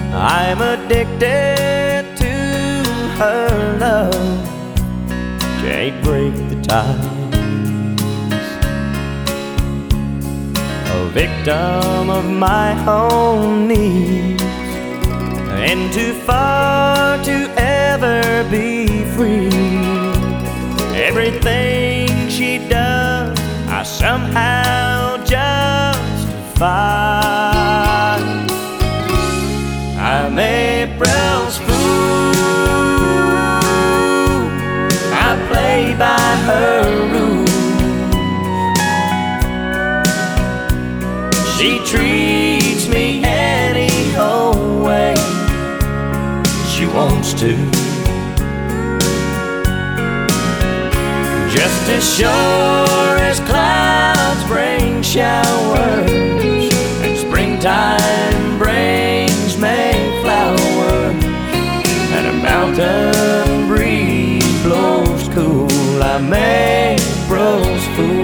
I'm addicted to her love, can't break the ties. A victim of my own needs, and too far to ever be free. Everything she does, I somehow justify. I'm April's fool, I play by her rules. She treats me any old way she wants to, just as sure as clouds bring showers and springtime brings May flowers, and a mountain breeze blows cool. I'm April's fool.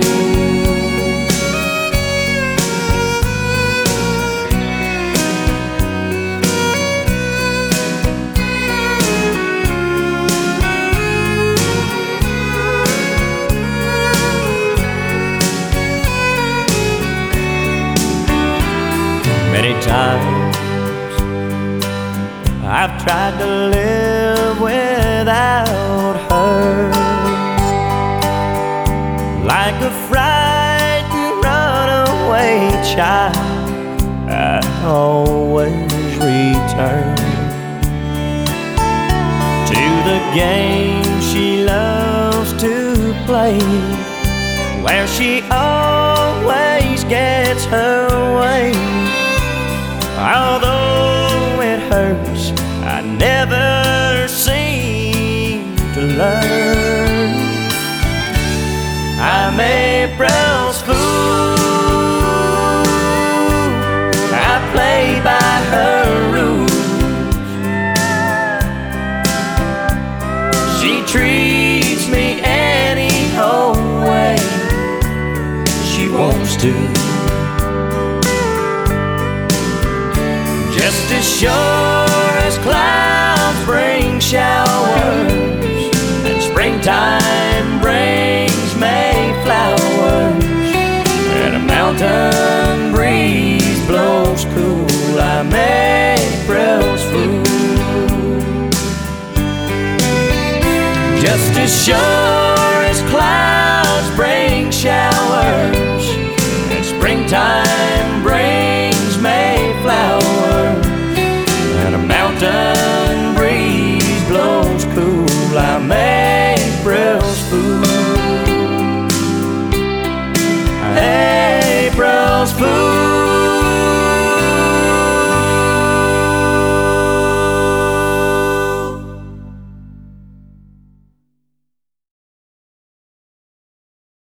Many times I've tried to live without her, like a frightened runaway child. I always return to the game she loves to play, where she always gets her way. Although it hurts, I never seem to learn. I'm April's fool, I play by her rules. She treats me any old way she wants to, just as sure as clouds bring showers and springtime brings May flowers, and a mountain breeze blows cool. I'm April's fool, just as sure